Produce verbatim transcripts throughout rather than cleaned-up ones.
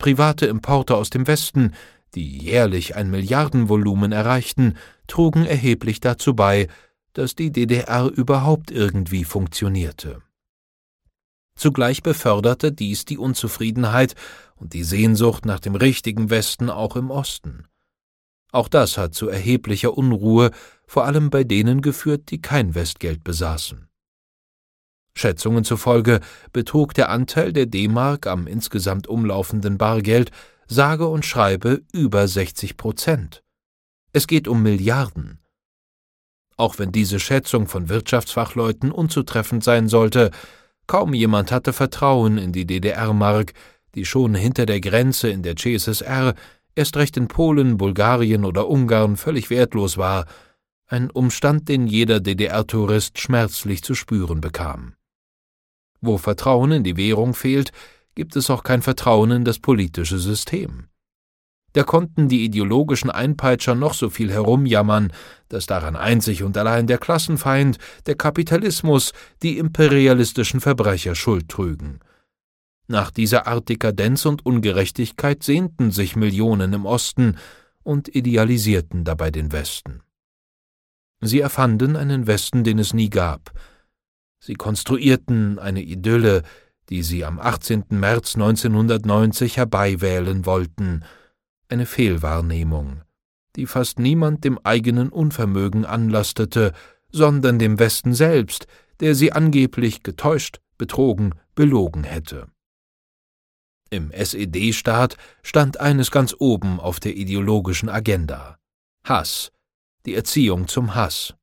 Private Importe aus dem Westen, die jährlich ein Milliardenvolumen erreichten, trugen erheblich dazu bei, dass die D D R überhaupt irgendwie funktionierte. Zugleich beförderte dies die Unzufriedenheit und die Sehnsucht nach dem richtigen Westen auch im Osten. Auch das hat zu erheblicher Unruhe, vor allem bei denen geführt, die kein Westgeld besaßen. Schätzungen zufolge betrug der Anteil der D-Mark am insgesamt umlaufenden Bargeld sage und schreibe über sechzig Prozent. Es geht um Milliarden. Auch wenn diese Schätzung von Wirtschaftsfachleuten unzutreffend sein sollte, kaum jemand hatte Vertrauen in die D D R-Mark, die schon hinter der Grenze in der C S S R, erst recht in Polen, Bulgarien oder Ungarn völlig wertlos war, ein Umstand, den jeder D D R-Tourist schmerzlich zu spüren bekam. Wo Vertrauen in die Währung fehlt, gibt es auch kein Vertrauen in das politische System. Da konnten die ideologischen Einpeitscher noch so viel herumjammern, dass daran einzig und allein der Klassenfeind, der Kapitalismus, die imperialistischen Verbrecher Schuld trügen. Nach dieser Art Dekadenz und Ungerechtigkeit sehnten sich Millionen im Osten und idealisierten dabei den Westen. Sie erfanden einen Westen, den es nie gab. Sie konstruierten eine Idylle, die sie am achtzehnten März neunzehnhundertneunzig herbeiwählen wollten, eine Fehlwahrnehmung, die fast niemand dem eigenen Unvermögen anlastete, sondern dem Westen selbst, der sie angeblich getäuscht, betrogen, belogen hätte. Im S E D-Staat stand eines ganz oben auf der ideologischen Agenda: Hass, die Erziehung zum Hass.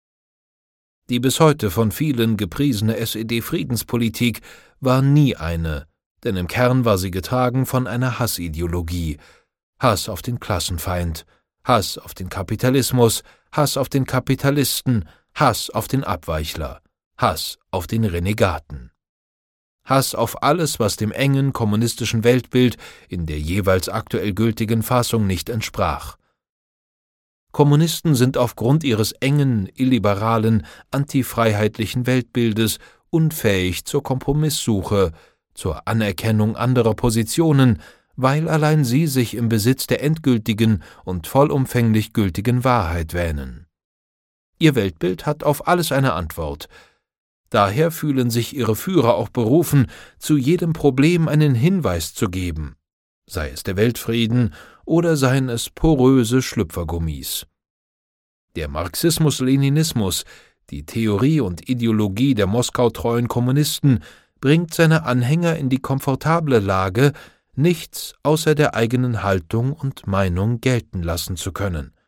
Die bis heute von vielen gepriesene S E D-Friedenspolitik war nie eine, denn im Kern war sie getragen von einer Hassideologie: Hass auf den Klassenfeind, Hass auf den Kapitalismus, Hass auf den Kapitalisten, Hass auf den Abweichler, Hass auf den Renegaten. Hass auf alles, was dem engen kommunistischen Weltbild in der jeweils aktuell gültigen Fassung nicht entsprach. Kommunisten sind aufgrund ihres engen, illiberalen, antifreiheitlichen Weltbildes unfähig zur Kompromisssuche, zur Anerkennung anderer Positionen, weil allein sie sich im Besitz der endgültigen und vollumfänglich gültigen Wahrheit wähnen. Ihr Weltbild hat auf alles eine Antwort. Daher fühlen sich ihre Führer auch berufen, zu jedem Problem einen Hinweis zu geben, sei es der Weltfrieden oder seien es poröse Schlüpfergummis. Der Marxismus-Leninismus, die Theorie und Ideologie der moskautreuen Kommunisten, bringt seine Anhänger in die komfortable Lage, nichts außer der eigenen Haltung und Meinung gelten lassen zu können.